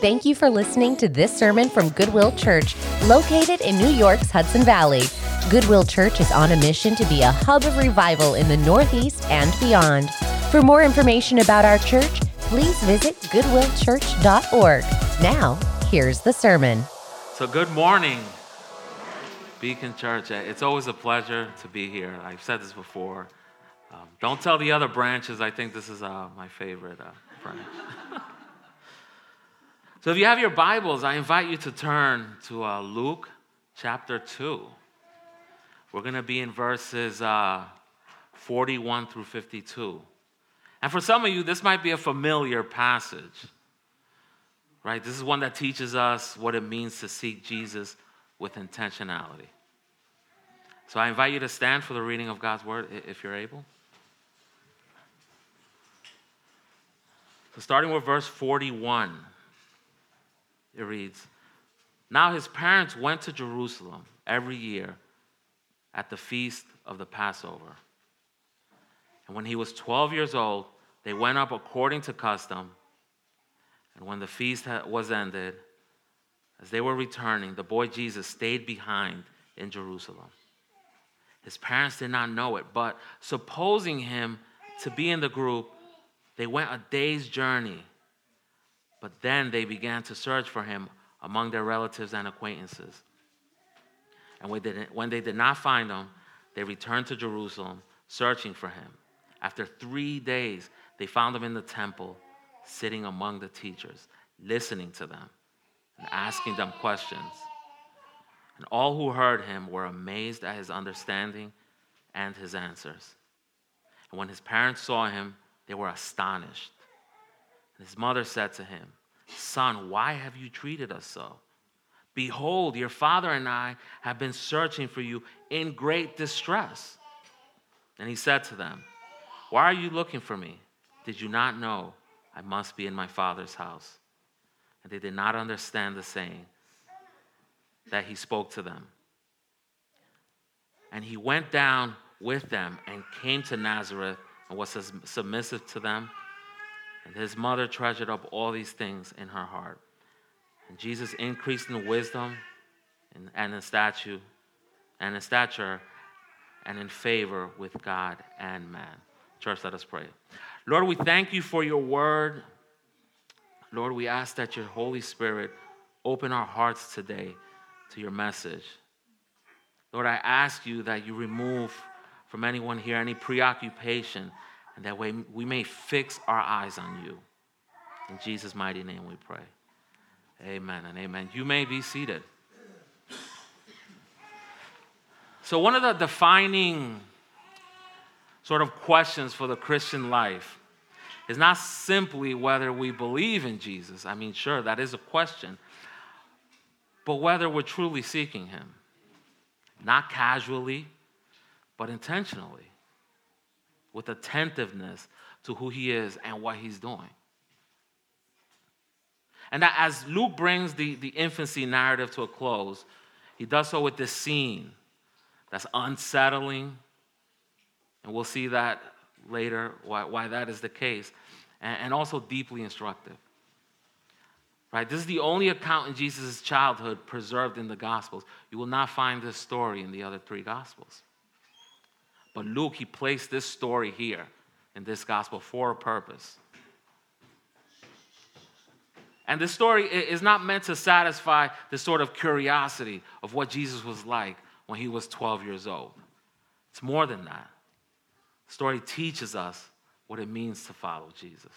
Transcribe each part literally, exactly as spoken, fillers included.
Thank you for listening to this sermon from Goodwill Church, located in New York's Hudson Valley. Goodwill Church is on a mission to be a hub of revival in the Northeast and beyond. For more information about our church, please visit goodwill church dot org. Now, here's the sermon. So good morning, Beacon Church. It's always a pleasure to be here. I've said this before. Um, don't tell the other branches. I think this is uh, my favorite uh, branch. So if you have your Bibles, I invite you to turn to uh, Luke chapter two. We're going to be in verses uh, forty-one through fifty-two. And for some of you, this might be a familiar passage, right? This is one that teaches us what it means to seek Jesus with intentionality. So I invite you to stand for the reading of God's word, if you're able. So starting with verse forty-one, it reads, "Now his parents went to Jerusalem every year at the feast of the Passover. And when he was twelve years old, they went up according to custom. And when the feast was ended, as they were returning, the boy Jesus stayed behind in Jerusalem. His parents did not know it, but supposing him to be in the group, they went a day's journey. But then they began to search for him among their relatives and acquaintances. And when they did, when they did not find him, they returned to Jerusalem, searching for him. After three days, they found him in the temple, sitting among the teachers, listening to them and asking them questions. And all who heard him were amazed at his understanding and his answers. And when his parents saw him, they were astonished. And his mother said to him, 'Son, why have you treated us so? Behold, your father and I have been searching for you in great distress.' And he said to them, 'Why are you looking for me? Did you not know I must be in my father's house?' And they did not understand the saying that he spoke to them. And he went down with them and came to Nazareth and was submissive to them. And his mother treasured up all these things in her heart. And Jesus increased in wisdom and, and in stature, and in stature, and in favor with God and man." Church, let us pray. Lord, we thank you for your word. Lord, we ask that your Holy Spirit open our hearts today to your message. Lord, I ask you that you remove from anyone here any preoccupation, and that way we may fix our eyes on you. In Jesus' mighty name we pray. Amen and amen. You may be seated. So one of the defining sort of questions for the Christian life is not simply whether we believe in Jesus. I mean, sure, that is a question. But whether we're truly seeking him. Not casually, but intentionally. With attentiveness to who he is and what he's doing. And that as Luke brings the, the infancy narrative to a close, he does so with this scene that's unsettling. And we'll see that later, why, why that is the case. And, and also deeply instructive. Right? This is the only account in Jesus' childhood preserved in the Gospels. You will not find this story in the other three Gospels. But Luke, he placed this story here in this gospel for a purpose. And this story is not meant to satisfy the sort of curiosity of what Jesus was like when he was twelve years old. It's more than that. The story teaches us what it means to follow Jesus.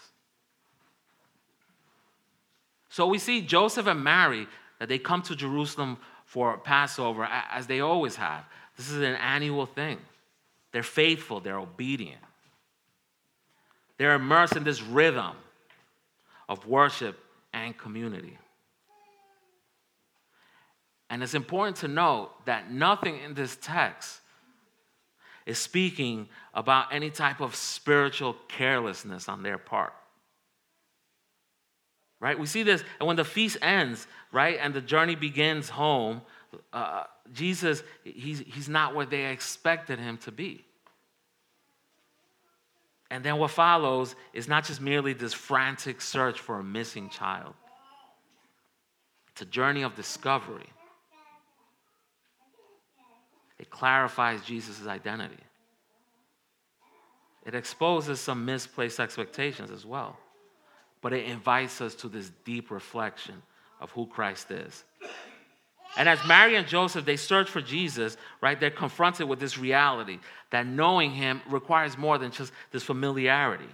So we see Joseph and Mary, that they come to Jerusalem for Passover, as they always have. This is an annual thing. They're faithful, they're obedient. They're immersed in this rhythm of worship and community. And it's important to note that nothing in this text is speaking about any type of spiritual carelessness on their part. Right? We see this, and when the feast ends, right, and the journey begins home, uh, Jesus, he's, he's not where they expected him to be. And then what follows is not just merely this frantic search for a missing child. It's a journey of discovery. It clarifies Jesus' identity. It exposes some misplaced expectations as well. But it invites us to this deep reflection of who Christ is. And as Mary and Joseph, they search for Jesus, right? They're confronted with this reality that knowing him requires more than just this familiarity.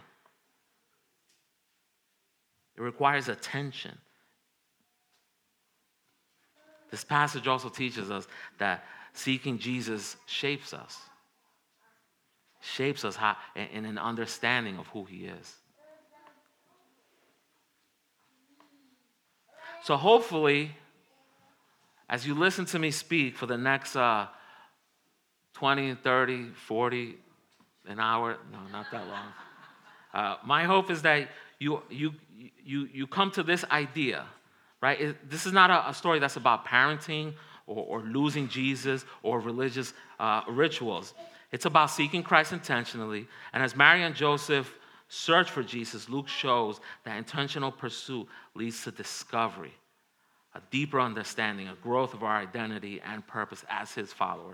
It requires attention. This passage also teaches us that seeking Jesus shapes us. Shapes us how, in an understanding of who he is. So hopefully, as you listen to me speak for the next uh, twenty, thirty, forty, an hour, no, not that long. Uh, my hope is that you, you, you, you come to this idea, right? It, this is not a, a story that's about parenting or, or losing Jesus or religious uh, rituals. It's about seeking Christ intentionally. And as Mary and Joseph search for Jesus, Luke shows that intentional pursuit leads to discovery, a deeper understanding, a growth of our identity and purpose as his followers.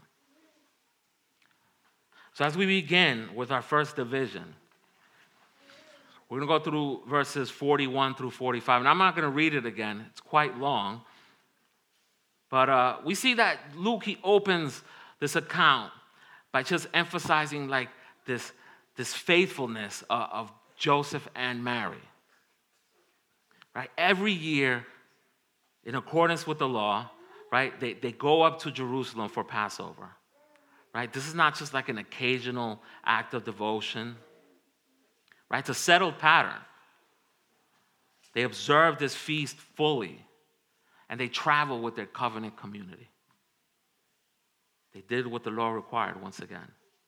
So as we begin with our first division, we're going to go through verses forty-one through forty-five. And I'm not going to read it again. It's quite long. But uh, we see that Luke, he opens this account by just emphasizing like this, this faithfulness uh, of Joseph and Mary. Right? Every year, in accordance with the law, right, they, they go up to Jerusalem for Passover. Right? This is not just like an occasional act of devotion. Right? It's a settled pattern. They observe this feast fully, and they travel with their covenant community. They did what the law required once again.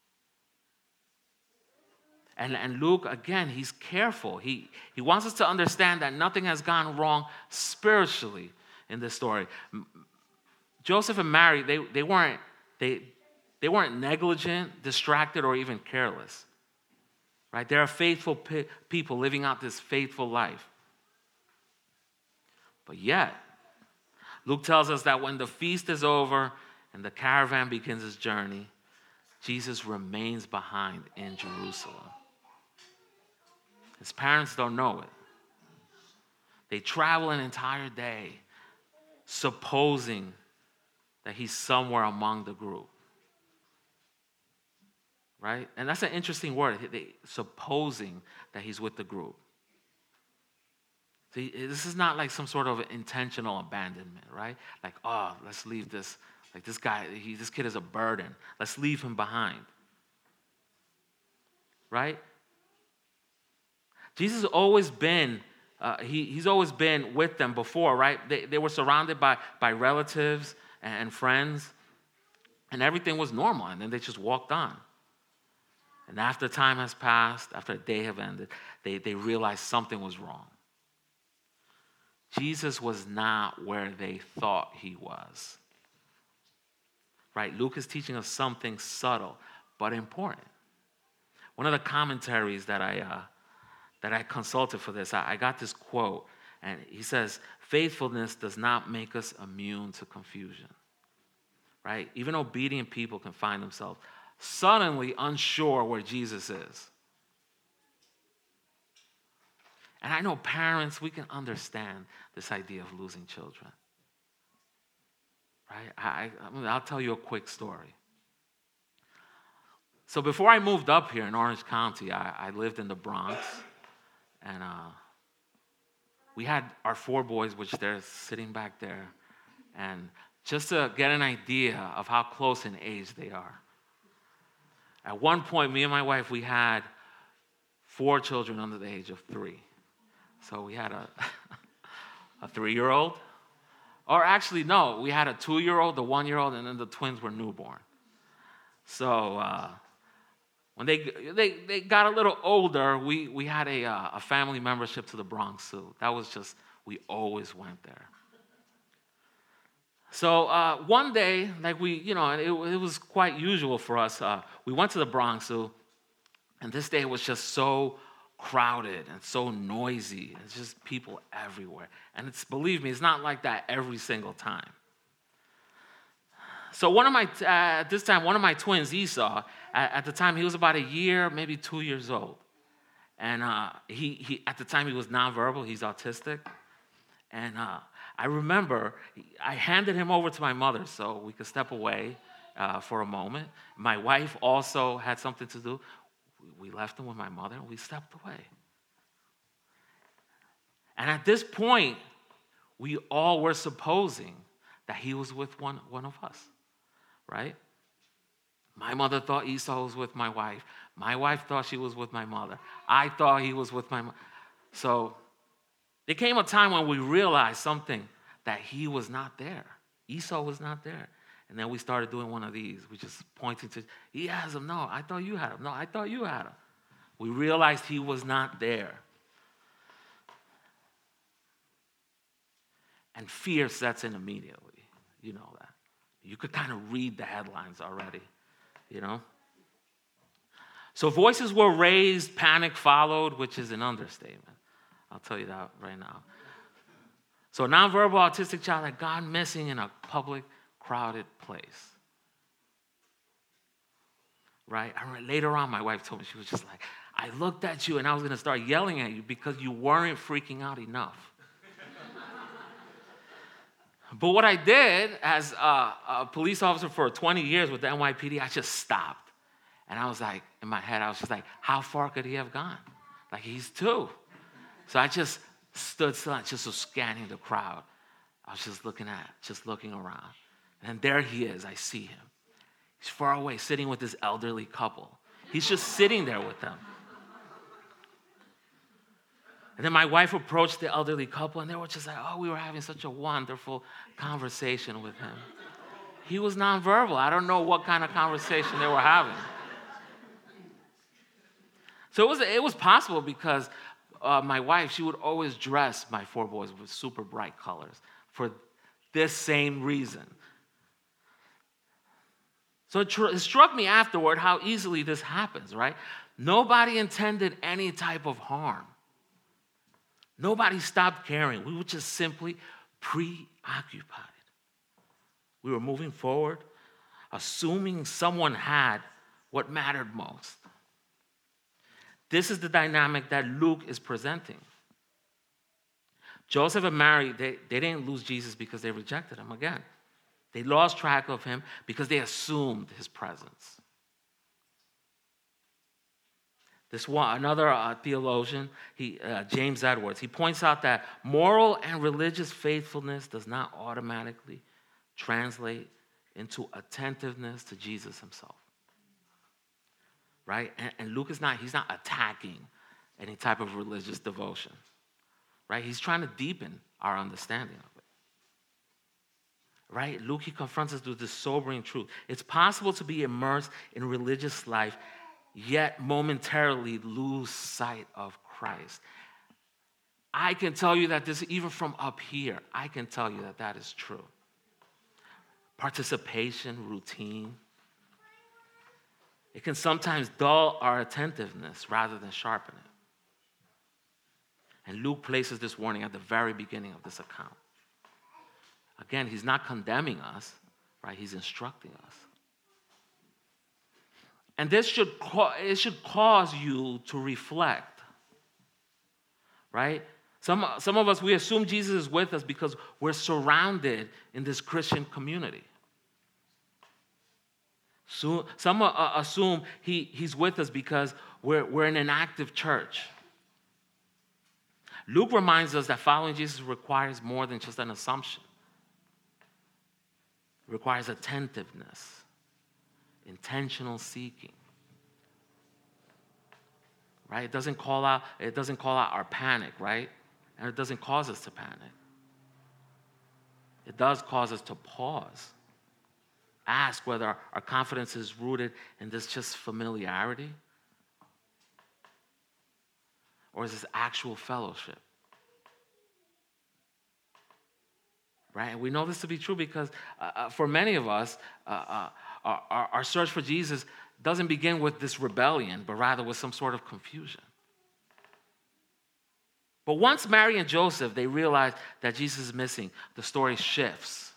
And, and Luke, again, he's careful. He, he wants us to understand that nothing has gone wrong spiritually in this story. Joseph and Mary, they, they, weren't, they, they weren't negligent, distracted, or even careless. Right? They're faithful pe- people living out this faithful life. But yet, Luke tells us that when the feast is over and the caravan begins its journey, Jesus remains behind in Jerusalem. His parents don't know it. They travel an entire day, supposing that he's somewhere among the group. Right? And that's an interesting word, they, supposing that he's with the group. See, this is not like some sort of intentional abandonment, right? Like, oh, let's leave this. Like this guy, he, this kid is a burden. Let's leave him behind. Right? Jesus has always been, uh, he, he's always been with them before, right? They, they were surrounded by, by relatives and, and friends, and everything was normal, and then they just walked on. And after time has passed, after a day have ended, they, they realized something was wrong. Jesus was not where they thought he was. Right? Luke is teaching us something subtle but important. One of the commentaries that I uh, that I consulted for this, I, I got this quote, and he says, "Faithfulness does not make us immune to confusion." Right? Even obedient people can find themselves suddenly unsure where Jesus is. And I know parents, we can understand this idea of losing children. Right? I, I, I'll tell you a quick story. So before I moved up here in Orange County, I, I lived in the Bronx. And uh, we had our four boys, which they're sitting back there. And just to get an idea of how close in age they are. At one point, me and my wife, we had four children under the age of three. So we had a, a three-year-old. Or actually, no, we had a two-year-old, a one-year-old, and then the twins were newborn. So uh, when they, they they got a little older, we, we had a, uh, a family membership to the Bronx Zoo. That was just, we always went there. So uh, one day, like we, you know, it, it was quite usual for us. Uh, we went to the Bronx Zoo, and this day was just so crowded and so noisy. It's just people everywhere. And it's, believe me, it's not like that every single time. So one of my, uh, at this time, one of my twins, Esau, at, at the time, he was about a year, maybe two years old. And uh, he, he, at the time, he was nonverbal. He's autistic. And uh, I remember I handed him over to my mother so we could step away uh, for a moment. My wife also had something to do. We left him with my mother, and we stepped away. And at this point, we all were supposing that he was with one, one of us, right? My mother thought Esau was with my wife. My wife thought she was with my mother. I thought he was with my mother. So there came a time when we realized something, that he was not there. Esau was not there. And then we started doing one of these. We just pointed to, he has him. No, I thought you had him. No, I thought you had him. We realized he was not there. And fear sets in immediately. You know that. You could kind of read the headlines already, you know. So voices were raised, panic followed, which is an understatement. I'll tell you that right now. So a nonverbal autistic child had gone missing in a public, crowded place. Right? I remember later on, my wife told me, she was just like, I looked at you and I was going to start yelling at you because you weren't freaking out enough. But what I did as a, a police officer for twenty years with the N Y P D, I just stopped. And I was like, in my head, I was just like, how far could he have gone? Like, he's two. So I just stood still and just was scanning the crowd. I was just looking at, just looking around. And there he is. I see him. He's far away, sitting with this elderly couple. He's just sitting there with them. And then my wife approached the elderly couple, and they were just like, oh, we were having such a wonderful conversation with him. He was nonverbal. I don't know what kind of conversation they were having. So it was, it was possible because uh, my wife, she would always dress my four boys with super bright colors for this same reason. So it, tr- it struck me afterward how easily this happens, right? Nobody intended any type of harm. Nobody stopped caring. We were just simply preoccupied. We were moving forward, assuming someone had what mattered most. This is the dynamic that Luke is presenting. Joseph and Mary, they, they didn't lose Jesus because they rejected him again. They lost track of him because they assumed his presence. This one, another uh, theologian, he, uh, James Edwards, he points out that moral and religious faithfulness does not automatically translate into attentiveness to Jesus himself. Right? And, and Luke is not, he's not attacking any type of religious devotion. Right? He's trying to deepen our understanding of it. Right? Luke, he confronts us with this sobering truth. It's possible to be immersed in religious life, yet momentarily lose sight of Christ. I can tell you that this, even from up here, I can tell you that that is true. Participation, routine, it can sometimes dull our attentiveness rather than sharpen it. And Luke places this warning at the very beginning of this account. Again, he's not condemning us, right? He's instructing us. And this should, it should cause you to reflect, right? Some, some of us, we assume Jesus is with us because we're surrounded in this Christian community. So, some uh, assume he, he's with us because we're, we're in an active church. Luke reminds us that following Jesus requires more than just an assumption. It requires attentiveness, intentional seeking. Right? It doesn't call out, it doesn't call out our panic, right? And it doesn't cause us to panic. It does cause us to pause. Ask whether our, our confidence is rooted in this just familiarity, or is this actual fellowship? Right? And we know this to be true because uh, for many of us, uh, uh, our, our search for Jesus doesn't begin with this rebellion, but rather with some sort of confusion. But once Mary and Joseph, they realize that Jesus is missing, the story shifts.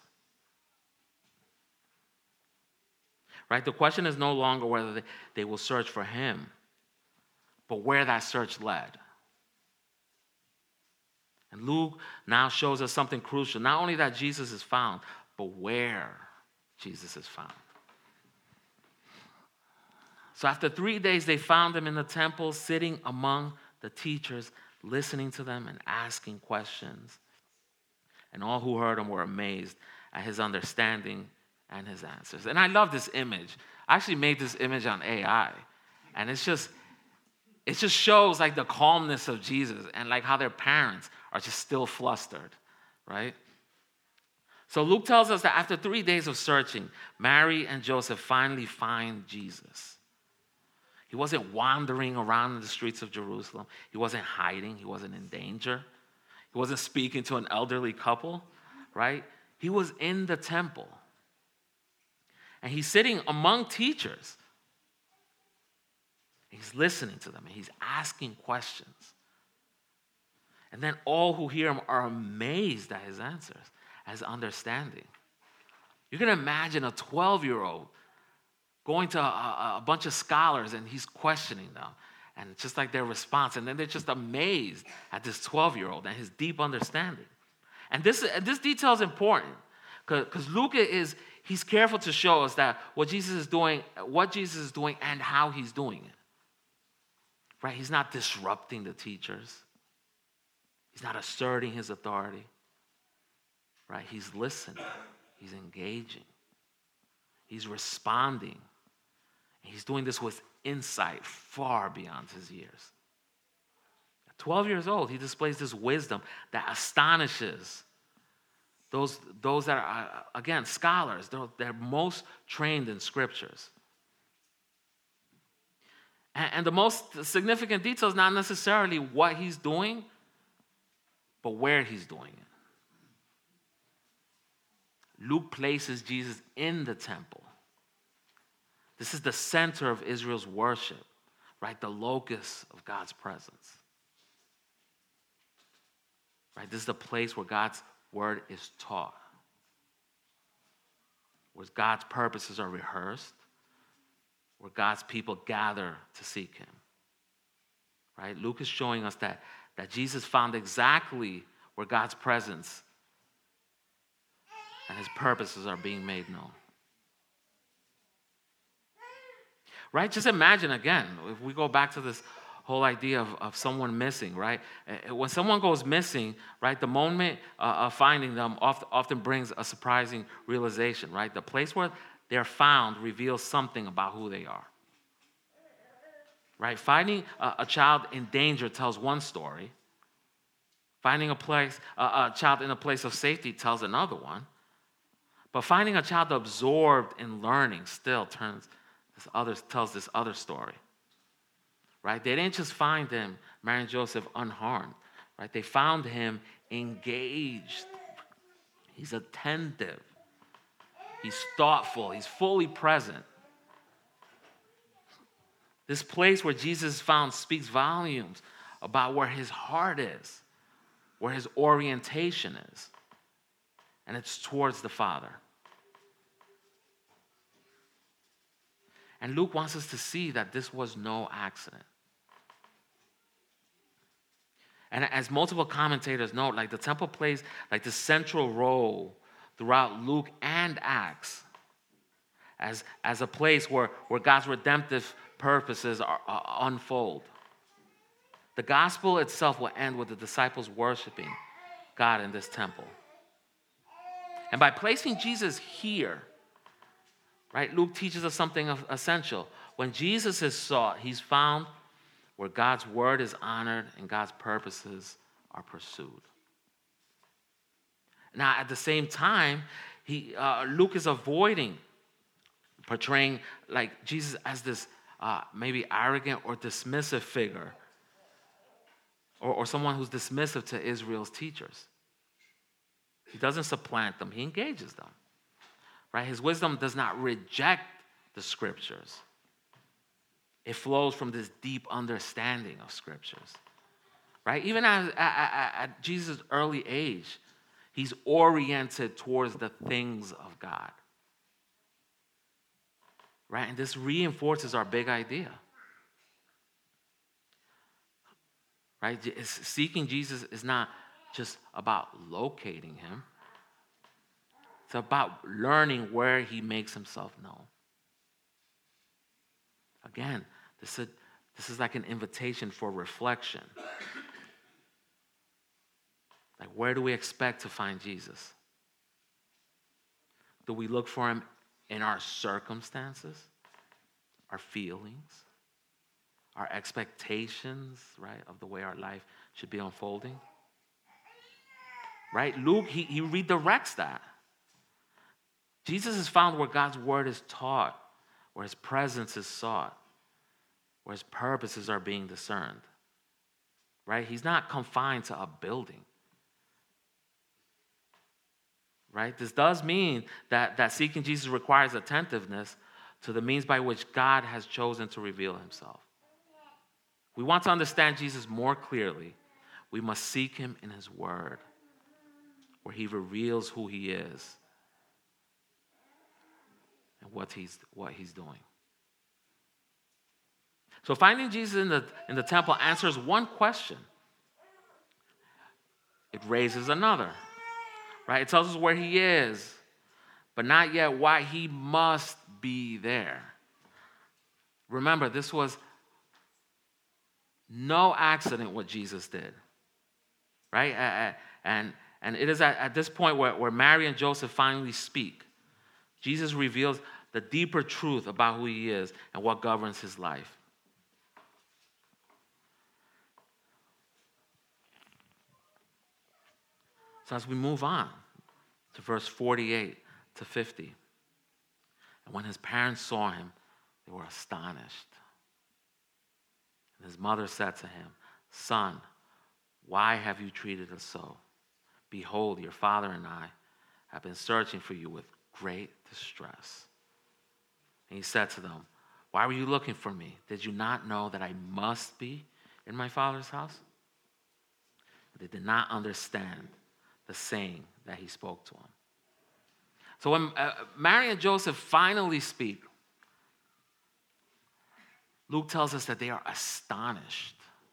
Right? The question is no longer whether they, they will search for him, but where that search led. And Luke now shows us something crucial. Not only that Jesus is found, but where Jesus is found. So after three days, they found him in the temple, sitting among the teachers, listening to them and asking questions. And all who heard him were amazed at his understanding and his answers. And I love this image. I actually made this image on A I. And it's just, it just shows like the calmness of Jesus and like how their parents are just still flustered, right? So Luke tells us that after three days of searching, Mary and Joseph finally find Jesus. He wasn't wandering around in the streets of Jerusalem. He wasn't hiding. He wasn't in danger. He wasn't speaking to an elderly couple, right? He was in the temple. And he's sitting among teachers. He's listening to them and he's asking questions. And then all who hear him are amazed at his answers, at his understanding. You can imagine a twelve-year-old going to a, a bunch of scholars and he's questioning them. And just like their response. And then they're just amazed at this twelve-year-old and his deep understanding. And this, this detail is important because Luke is, he's careful to show us that what Jesus is doing, what Jesus is doing and how he's doing it. Right? He's not disrupting the teachers. He's not asserting his authority. Right? He's listening. He's engaging. He's responding. He's doing this with insight far beyond his years. At twelve years old, he displays this wisdom that astonishes those, those that are, again, scholars. They're, they're most trained in scriptures. And, and the most significant detail is not necessarily what he's doing, but where he's doing it. Luke places Jesus in the temple. This is the center of Israel's worship, right? The locus of God's presence. Right? This is the place where God's word is taught, where God's purposes are rehearsed, where God's people gather to seek him. Right? Luke is showing us that, that Jesus found exactly where God's presence and his purposes are being made known. Right? Just imagine again, if we go back to this whole idea of, of someone missing, right? When someone goes missing, right, the moment uh, of finding them often, often brings a surprising realization, right? The place where they're found reveals something about who they are. Right? Finding a, a child in danger tells one story. Finding a place, uh, a child in a place of safety tells another one. But finding a child absorbed in learning still turns this other, tells this other story. Right? They didn't just find him, Mary and Joseph, unharmed. Right? They found him engaged. He's attentive. He's thoughtful. He's fully present. This place where Jesus is found speaks volumes about where his heart is, where his orientation is. And it's towards the Father. And Luke wants us to see that this was no accident. And as multiple commentators note, like the temple plays like the central role throughout Luke and Acts as, as a place where, where God's redemptive purposes are, are unfold. The gospel itself will end with the disciples worshiping God in this temple. And by placing Jesus here, right, Luke teaches us something essential. When Jesus is sought, he's found where God's word is honored and God's purposes are pursued. Now, at the same time, he, uh, Luke is avoiding portraying like Jesus as this uh, maybe arrogant or dismissive figure, or, or someone who's dismissive to Israel's teachers. He doesn't supplant them. He engages them. Right? His wisdom does not reject the scriptures. It flows from this deep understanding of scriptures. right? Even at, at, at Jesus' early age, he's oriented towards the things of God, right? And this reinforces our big idea, right? It's, seeking Jesus is not just about locating him. It's about learning where he makes himself known. Again, this is, this is like an invitation for reflection. Like, where do we expect to find Jesus? Do we look for him in our circumstances, our feelings, our expectations, right, of the way our life should be unfolding? Right? Luke, he, he redirects that. Jesus is found where God's word is taught, where his presence is sought, where his purposes are being discerned. Right? He's not confined to a building. Right? This does mean that, that seeking Jesus requires attentiveness to the means by which God has chosen to reveal himself. We want to understand Jesus more clearly. We must seek him in his word, where he reveals who he is and what he's, what he's doing. So finding Jesus in the, in the temple answers one question. It raises another. Right? It tells us where he is, but not yet why he must be there. Remember, this was no accident what Jesus did. Right? And, and it is at, at this point where, where Mary and Joseph finally speak. Jesus reveals the deeper truth about who he is and what governs his life. So as we move on to verse forty-eight to fifty, and when his parents saw him, they were astonished. And his mother said to him, "Son, why have you treated us so? Behold, your father and I have been searching for you with great distress." And he said to them, "Why were you looking for me? Did you not know that I must be in my father's house?" But they did not understand the saying that he spoke to him. So when uh, Mary and Joseph finally speak, Luke tells us that they are astonished.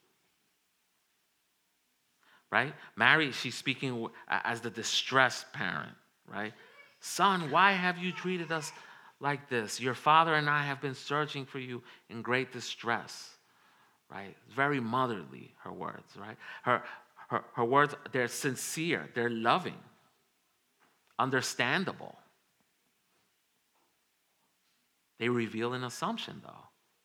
Right? Mary, she's speaking as the distressed parent, right? "Son, why have you treated us like this? Your father and I have been searching for you in great distress." Right? Very motherly, her words, right? Her, her, her words, they're sincere, they're loving, understandable. They reveal an assumption, though,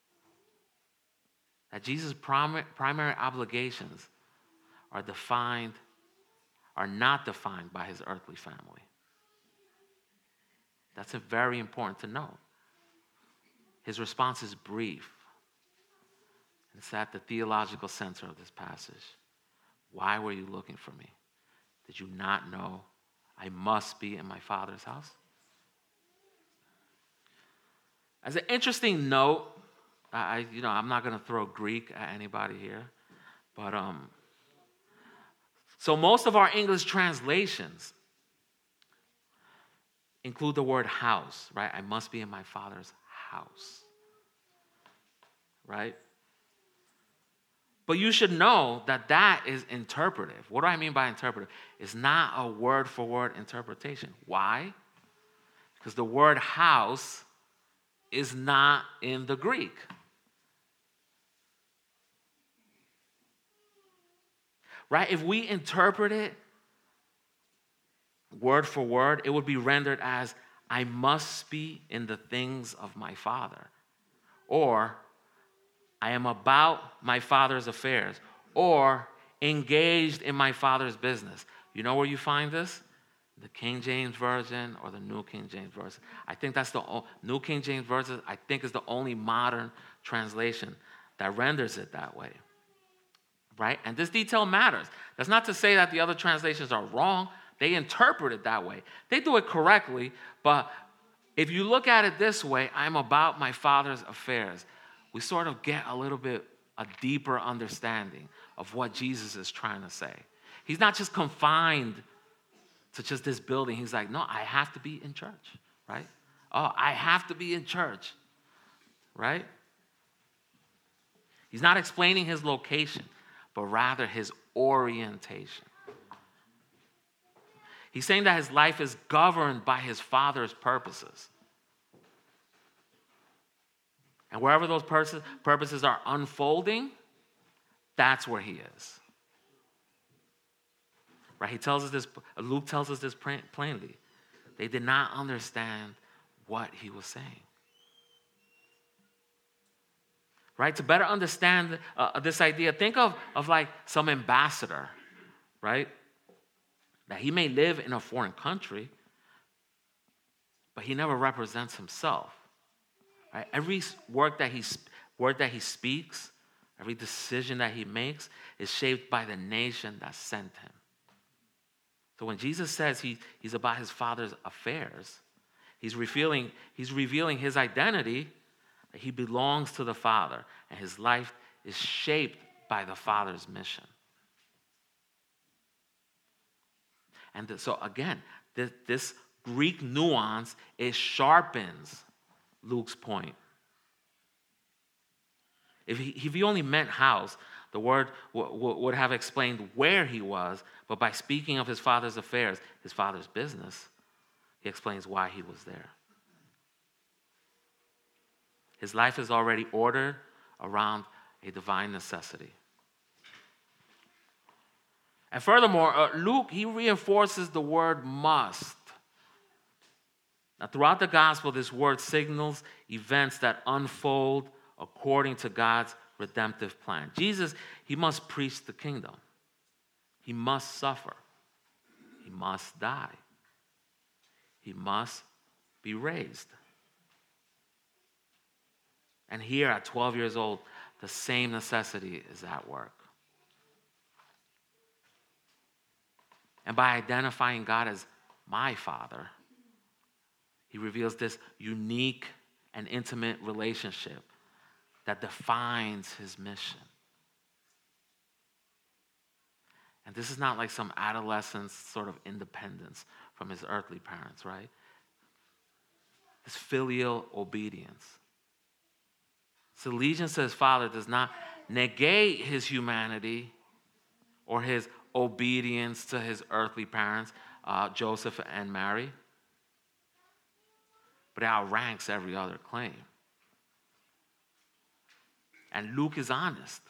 that Jesus' primary, primary obligations are defined, are not defined by his earthly family. That's a very important to know. His response is brief. It's at the theological center of this passage. Why were you looking for me? Did you not know I must be in my Father's house? As an interesting note, I, you know, I'm not going to throw Greek at anybody here, but um, so most of our English translations include the word house, right? I must be in my Father's house, right? But you should know that that is interpretive. What do I mean by interpretive? It's not a word-for-word interpretation. Why? Because the word house is not in the Greek. Right? If we interpret it word for word, it would be rendered as, I must be in the things of my Father. Or, I am about my Father's affairs. Or, engaged in my Father's business. You know where you find this? The King James Version or the New King James Version. I think that's the o- New King James Version, I think, is the only modern translation that renders it that way. Right? And this detail matters. That's not to say that the other translations are wrong. They interpret it that way. They do it correctly, but if you look at it this way, I'm about my Father's affairs, we sort of get a little bit a deeper understanding of what Jesus is trying to say. He's not just confined to just this building. He's like, no, I have to be in church, right? Oh, I have to be in church, right? He's not explaining his location, but rather his orientation. He's saying that his life is governed by his Father's purposes. And wherever those purposes are unfolding, that's where he is. Right? He tells us this, Luke tells us this plainly. They did not understand what he was saying. Right? To better understand uh, this idea, think of, of like some ambassador, right? That he may live in a foreign country, but he never represents himself. Right? Every word that he word that he speaks, every decision that he makes is shaped by the nation that sent him. So when Jesus says he, he's about his Father's affairs, he's revealing, he's revealing his identity, that he belongs to the Father, and his life is shaped by the Father's mission. And th- so again, th- this Greek nuance, it sharpens Luke's point. If he, if he only meant house, the word w- w- would have explained where he was, but by speaking of his Father's affairs, his Father's business, he explains why he was there. His life is already ordered around a divine necessity. And furthermore, uh, Luke, he reinforces the word must. Now, throughout the gospel, this word signals events that unfold according to God's redemptive plan. Jesus, he must preach the kingdom. He must suffer. He must die. He must be raised. And here at twelve years old, the same necessity is at work. And by identifying God as my Father, he reveals this unique and intimate relationship that defines his mission. And this is not like some adolescent's sort of independence from his earthly parents, right? This filial obedience. His allegiance to his Father does not negate his humanity or his obedience to his earthly parents, uh, Joseph and Mary, but it outranks every other claim. And Luke is honest.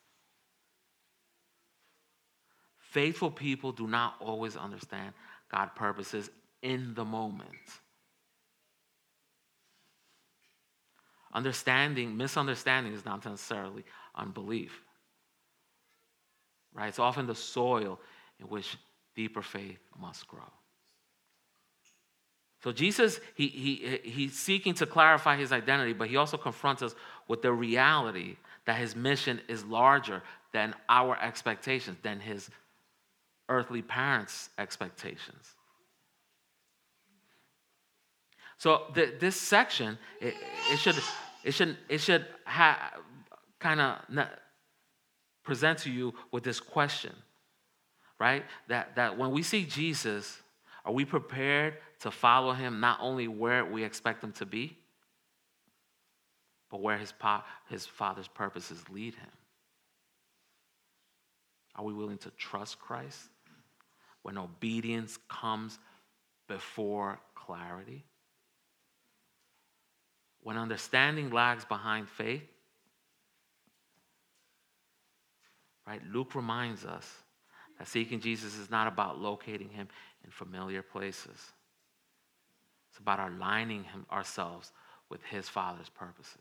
Faithful people do not always understand God's purposes in the moment. Understanding, misunderstanding is not necessarily unbelief. Right? It's often the soil in which deeper faith must grow. So Jesus, he, he, he's seeking to clarify his identity, but he also confronts us with the reality that his mission is larger than our expectations, than his earthly parents' expectations. So the, this section, it, it should, it should, it should ha, kind of present to you with this question, right? That, that when we see Jesus, are we prepared to follow him not only where we expect him to be, but where his, pa- his Father's purposes lead him? Are we willing to trust Christ when obedience comes before clarity? When understanding lags behind faith? Right? Luke reminds us that seeking Jesus is not about locating him in familiar places. It's about aligning him, ourselves with his Father's purposes,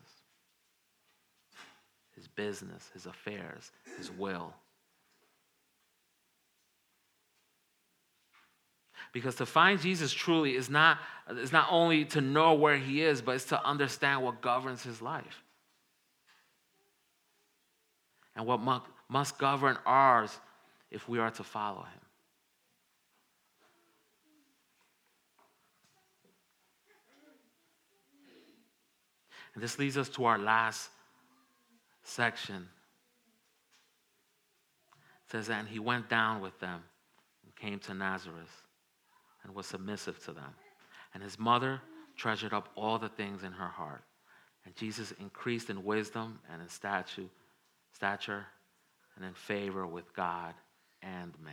his business, his affairs, his will. Because to find Jesus truly is not, is not only to know where he is, but it's to understand what governs his life. And what mu- must govern ours if we are to follow him. And this leads us to our last section It says that, and he went down with them and came to Nazareth and was submissive to them. And his mother treasured up all the things in her heart. And Jesus increased in wisdom and in stature, stature and in favor with God and man.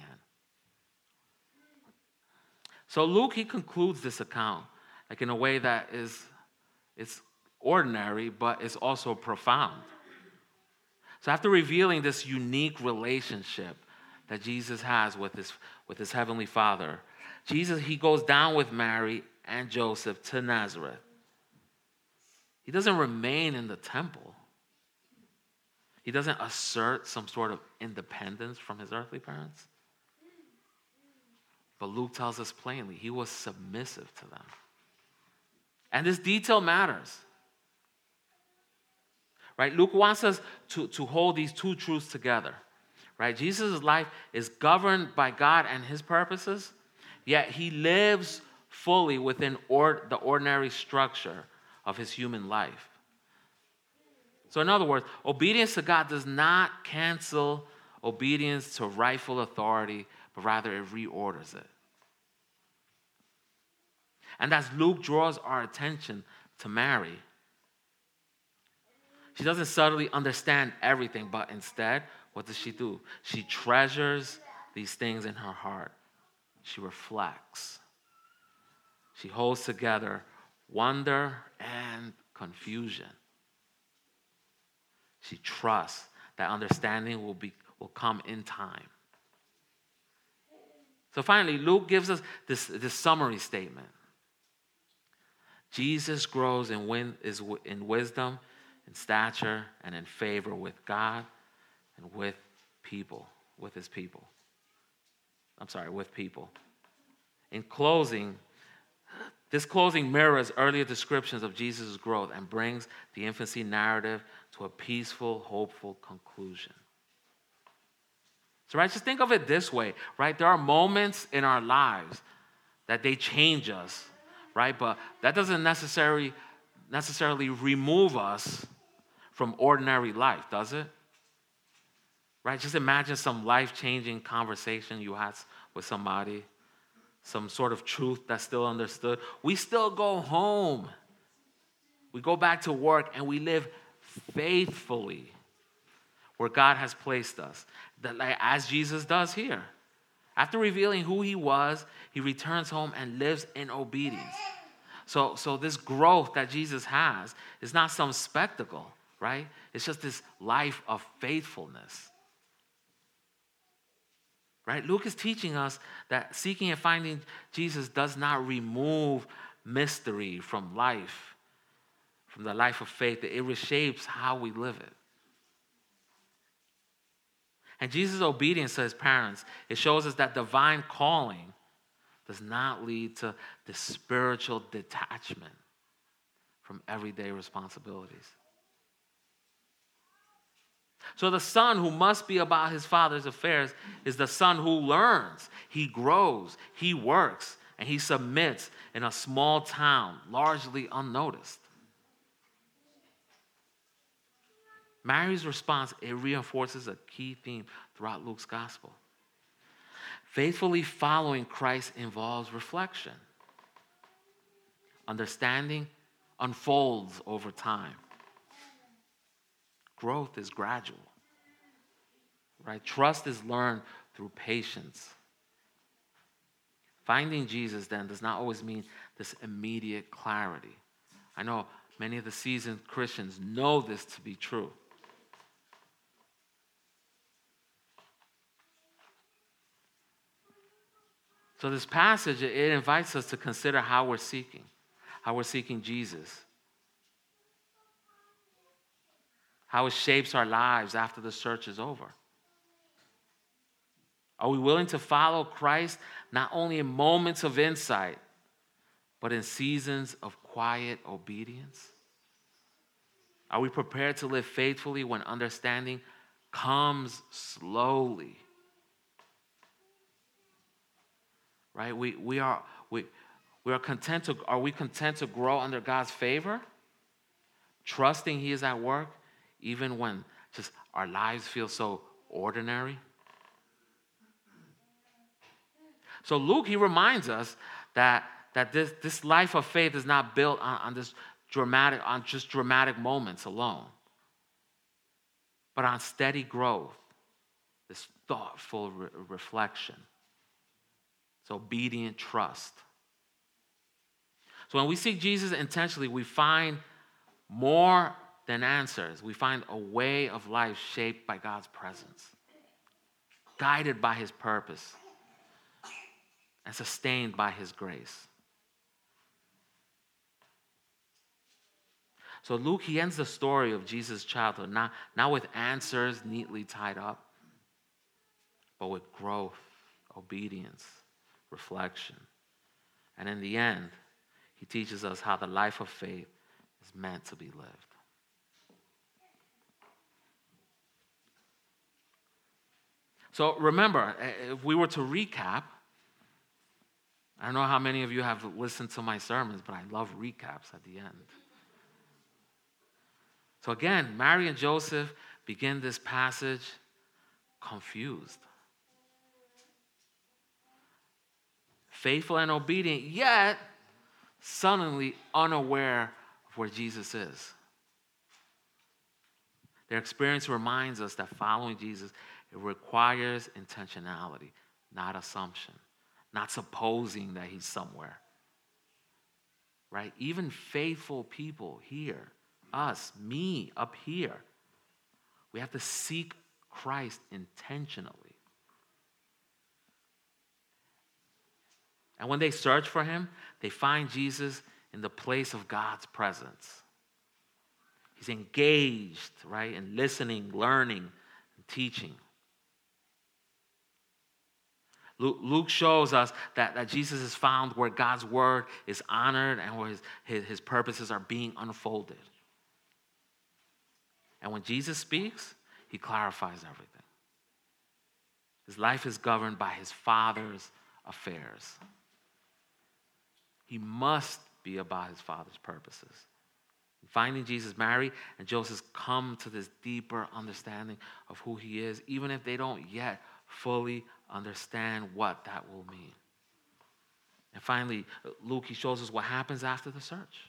So Luke, he concludes this account like in a way that is it's ordinary, but it's also profound. So after revealing this unique relationship that Jesus has with his, with his heavenly Father, Jesus, he goes down with Mary and Joseph to Nazareth. He doesn't remain in the temple. He doesn't assert some sort of independence from his earthly parents. But Luke tells us plainly, he was submissive to them. And this detail matters. Right? Luke wants us to, to hold these two truths together. Right? Jesus' life is governed by God and his purposes, yet he lives fully within or, the ordinary structure of his human life. So in other words, obedience to God does not cancel obedience to rightful authority, but rather it reorders it. And as Luke draws our attention to Mary, she doesn't subtly understand everything, but instead, what does she do? She treasures these things in her heart. She reflects. She holds together wonder and confusion. She trusts that understanding will be will come in time. So finally, Luke gives us this, this summary statement. Jesus grows in, win, is in wisdom, in stature, and in favor with God and with people, with his people. I'm sorry, with people. In closing, this closing mirrors earlier descriptions of Jesus' growth and brings the infancy narrative to a peaceful, hopeful conclusion. So, right, just think of it this way, right? There are moments in our lives that they change us, right? But that doesn't necessarily, necessarily remove us from ordinary life, does it? Right? Just imagine some life-changing conversation you had with somebody, some sort of truth that's still understood. We still go home. We go back to work and we live faithfully where God has placed us, that like, as Jesus does here. After revealing who he was, he returns home and lives in obedience. So, so this growth that Jesus has is not some spectacle, right? It's just this life of faithfulness. Right? Luke is teaching us that seeking and finding Jesus does not remove mystery from life, from the life of faith. It reshapes how we live it. And Jesus' obedience to his parents, it shows us that divine calling does not lead to the spiritual detachment from everyday responsibilities. So the son who must be about his father's affairs is the son who learns, he grows, he works, and he submits in a small town, largely unnoticed. Mary's response, it reinforces a key theme throughout Luke's gospel. Faithfully following Christ involves reflection. Understanding unfolds over time. Growth is gradual. Right? Trust is learned through patience. Finding Jesus then does not always mean this immediate clarity. I know many of the seasoned Christians know this to be true. So this passage, it invites us to consider how we're seeking, how we're seeking Jesus, how it shapes our lives after the search is over. Are we willing to follow Christ not only in moments of insight, but in seasons of quiet obedience? Are we prepared to live faithfully when understanding comes slowly? Right? We we are we we are content to are we content to grow under God's favor? Trusting he is at work even when just our lives feel so ordinary? So Luke, he reminds us that, that this, this life of faith is not built on, on this dramatic, on just dramatic moments alone, but on steady growth, this thoughtful re- reflection. It's obedient trust. So when we seek Jesus intentionally, we find more than answers. We find a way of life shaped by God's presence, guided by his purpose, and sustained by his grace. So Luke, he ends the story of Jesus' childhood, not, not with answers neatly tied up, but with growth, obedience, reflection. And in the end, he teaches us how the life of faith is meant to be lived. So remember, if we were to recap, I don't know how many of you have listened to my sermons, but I love recaps at the end. So again, Mary and Joseph begin this passage confused, faithful and obedient, yet suddenly unaware of where Jesus is. Their experience reminds us that following Jesus, it requires intentionality, not assumption, not supposing that he's somewhere. Right? Even faithful people here, us, me up here, we have to seek Christ intentionally. And when they search for him, they find Jesus in the place of God's presence. He's engaged, right, in listening, learning, and teaching. Luke shows us that, that Jesus is found where God's word is honored and where his, his, his purposes are being unfolded. And when Jesus speaks, he clarifies everything. His life is governed by his Father's affairs. He must be about his Father's purposes. Finding Jesus, Mary and Joseph come to this deeper understanding of who he is, even if they don't yet fully understand what that will mean. And finally, Luke, he shows us what happens after the search.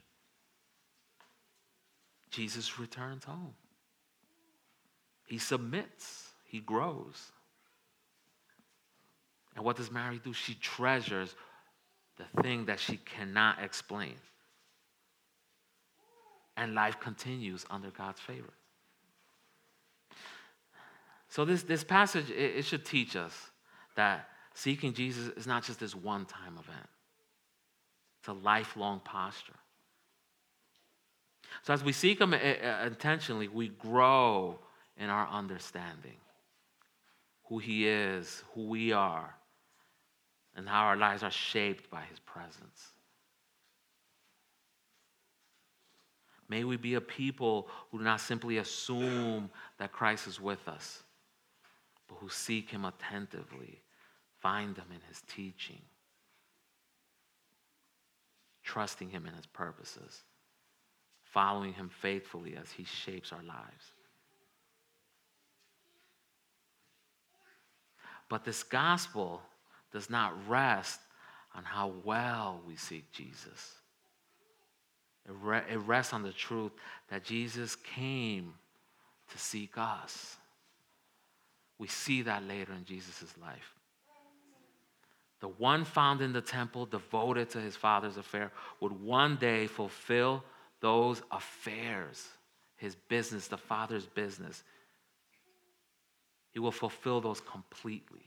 Jesus returns home. He submits. He grows. And what does Mary do? She treasures the thing that she cannot explain. And life continues under God's favor. So this, this passage, it, it should teach us that seeking Jesus is not just this one-time event. It's a lifelong posture. So as we seek him intentionally, we grow in our understanding who he is, who we are, and how our lives are shaped by his presence. May we be a people who do not simply assume that Christ is with us, but who seek him attentively, find him in his teaching, trusting him in his purposes, following him faithfully as he shapes our lives. But this gospel does not rest on how well we seek Jesus. It, re- it rests on the truth that Jesus came to seek us. We see that later in Jesus' life. The one found in the temple, devoted to his Father's affair, would one day fulfill those affairs, his business, the Father's business. He will fulfill those completely.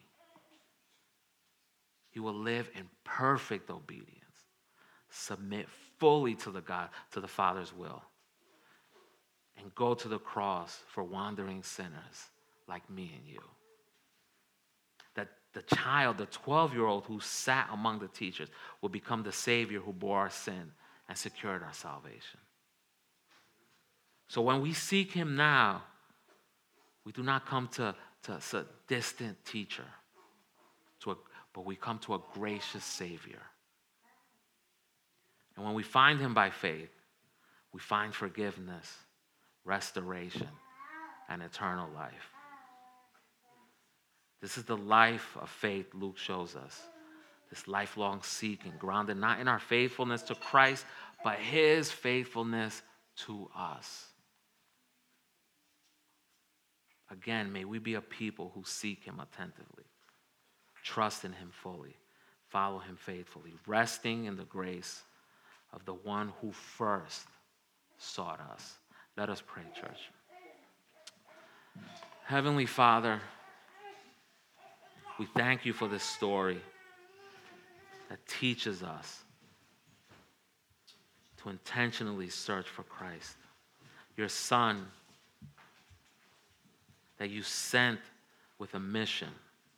He will live in perfect obedience, submit fully to the God, to the Father's will, and go to the cross for wandering sinners like me and you. That the child, the twelve-year-old who sat among the teachers, will become the Savior who bore our sin and secured our salvation. So when we seek him now, we do not come to, to a distant teacher, to a, but we come to a gracious Savior. And when we find him by faith, we find forgiveness, restoration, and eternal life. This is the life of faith Luke shows us, this lifelong seeking, grounded not in our faithfulness to Christ, but his faithfulness to us. Again, may we be a people who seek him attentively, trust in him fully, follow him faithfully, resting in the grace of the one who first sought us. Let us pray, church. Heavenly Father, we thank you for this story that teaches us to intentionally search for Christ, your Son that you sent with a mission.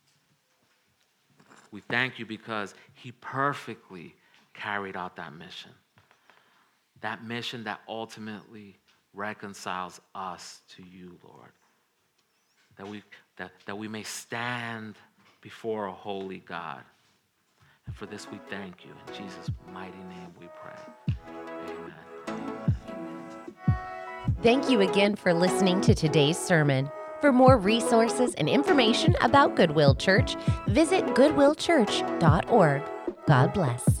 We thank you because he perfectly carried out that mission. That mission that ultimately reconciles us to you, Lord. That we, that, that we may stand before a holy God. And for this we thank you. In Jesus' mighty name we pray. Amen. Thank you again for listening to today's sermon. For more resources and information about Goodwill Church, visit goodwill church dot org. God bless.